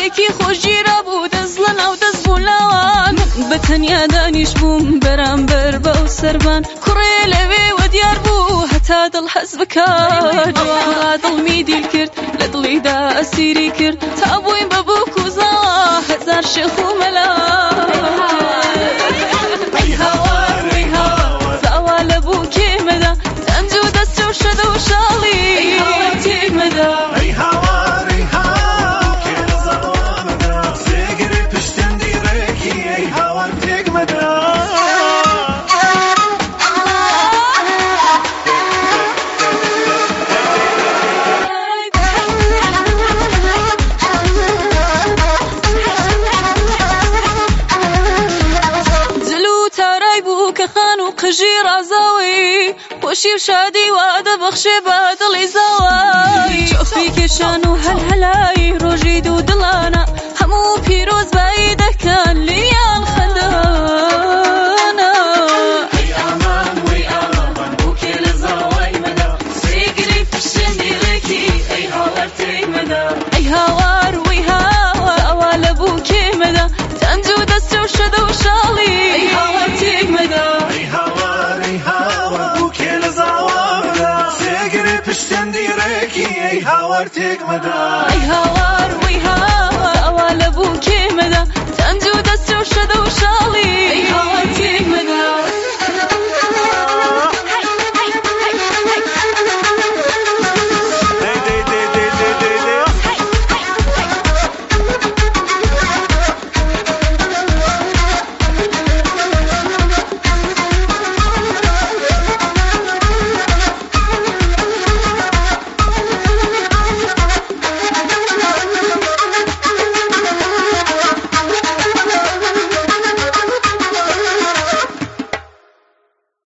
هەوڵێکی خۆشگیرە بوو دەزڵەن ئەو دەست بوو لاوان بەتەنیا دانیش بووم بەرامبەر بەو سەربان کوڕێ لەوێوە دیار بوو هەتا دڵ حەز بکات دڵمی دیل کرد لە دڵیدا ئەسیری کرد تا بووین بە بووک و زاوا هەزار شێخ و مەلات ئەی هاوار ئەی هاوار زاوا لە بووکێ مەدا دەنج و دەست و شەدە و شاڵی ئەی هاوار تێک مەدا ئەی هاوار ئەی هاوار کێ لە زاوا مەدا سێگری پشتم دیڕێکی ئەی هاوار تێک مەدا قژی ڕازاوی پۆشی و شادی وا دەبەخشێ بە دڵی زاوای چۆفی کێشان و هەلهەلای ڕۆژی دوو دڵانە هەموو پیرۆزبایی دەکەن لیان خەندانە ئەی ئامان وەی ئامان بووکێ لە زاوای مەدا سێگری پشتم دیڕێکی ئەی هاوار تێک مەدا ئەی هاوار وەی هاوار زاوا لە بووکێ مەدا دەنج و دەست و شەدە و شاڵی ئەی هاوار تێک مەدا پشتم دیڕێکی ئەی هاوار تێک مەدا ئەی هاوار وەی هاوار ئەوا لە بووکێ مەدا دەنج و دەست و شەدە و شاڵی ئەی هاوار تێک مەدا